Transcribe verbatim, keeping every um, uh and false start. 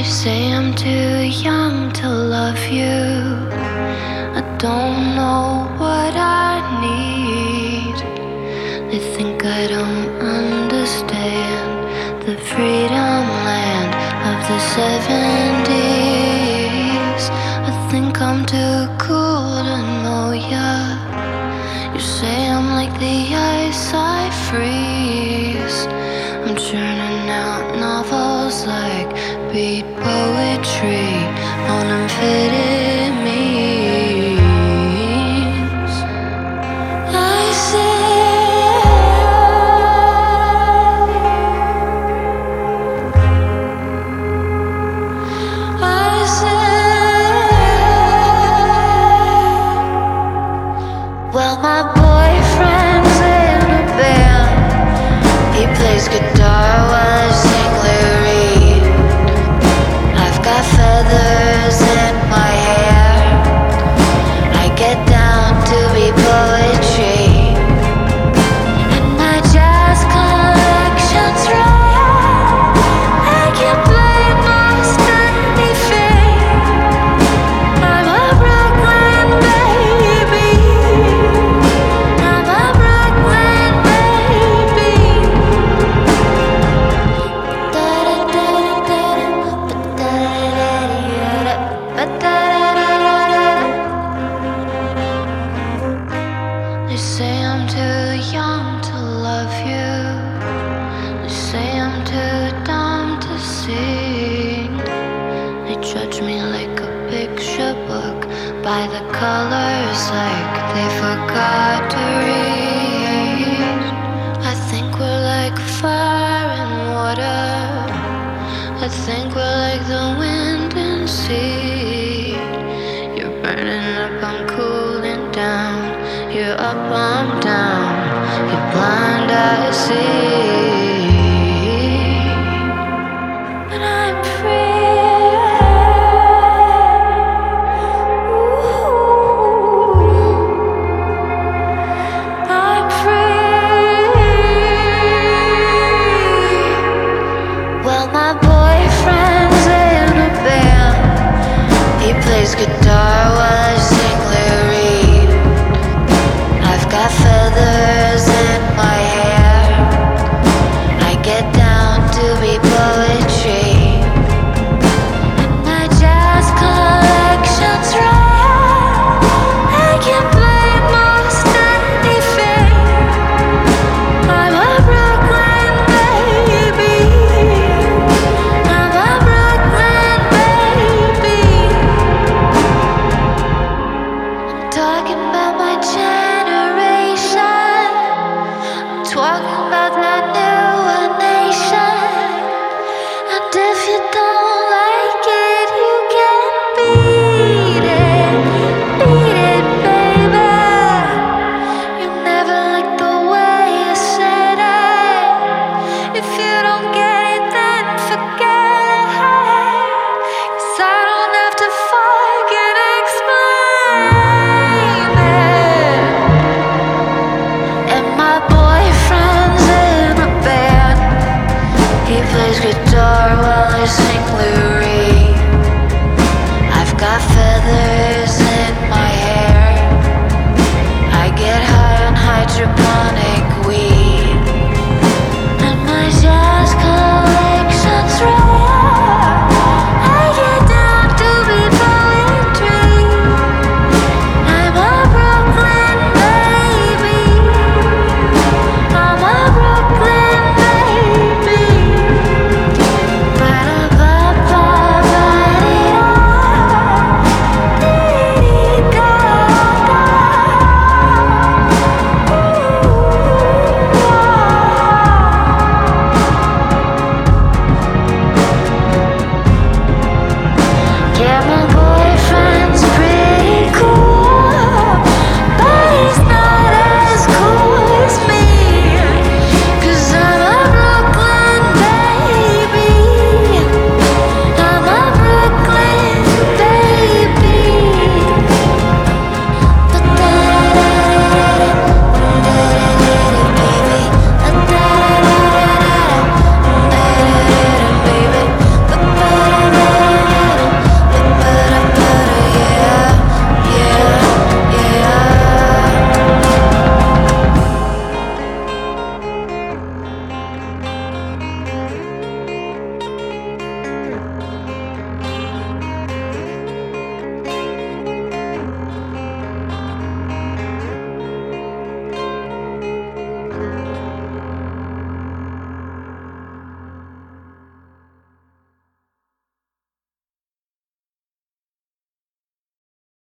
say I'm too young to love you. I don't know what I need. They think I don't understand the freedom land of the seventies. I think I'm too cool to know ya. You say I'm like the ice I freeze. I'm churning out novels like beat poetry on amphetamines. I say, I say, well, my boyfriend's in a band. He plays guitar while I sing lyric. I've got feathers in my hair. I get down to be poetry. And my jazz collection's rare. I can play most anything. I'm a Brooklyn baby. I'm a Brooklyn baby. They say I'm too young to love you. They say I'm too dumb to sing. They judge me like a picture book by the colors, like they forgot to read. I think we're like fire and water. I think we're like the wind and sea. You're burning up, I'm cooling down. You're up, I'm down. You're blind, I see. But I'm free. Ooh, I'm free. Well, my boyfriend's in a band. He plays guitar while I sing lyric. I've got feathers in my hair. I get down to be poetry. And my jazz collection's rare. I can play most anything. I'm a Brooklyn baby. I'm a Brooklyn baby. I'm talking about my generation. I'm talking about that newer nation. And if you don't like it, you can beat it, beat it, baby. You never liked the way I said it. If you don't get it, then forget